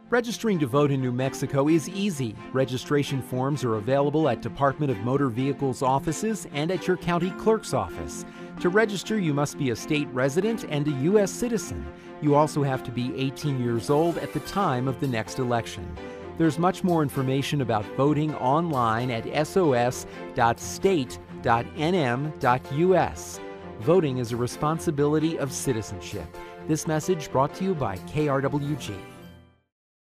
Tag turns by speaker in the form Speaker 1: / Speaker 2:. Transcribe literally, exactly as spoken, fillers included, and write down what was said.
Speaker 1: Registering to vote in New Mexico is easy. Registration forms are available at Department of Motor Vehicles offices and at your county clerk's office. To register, you must be a state resident and a U S citizen. You also have to be eighteen years old at the time of the next election. There's much more information about voting online at s o s dot state dot n m dot u s. Voting is a responsibility of citizenship. This message brought to you by K R W G.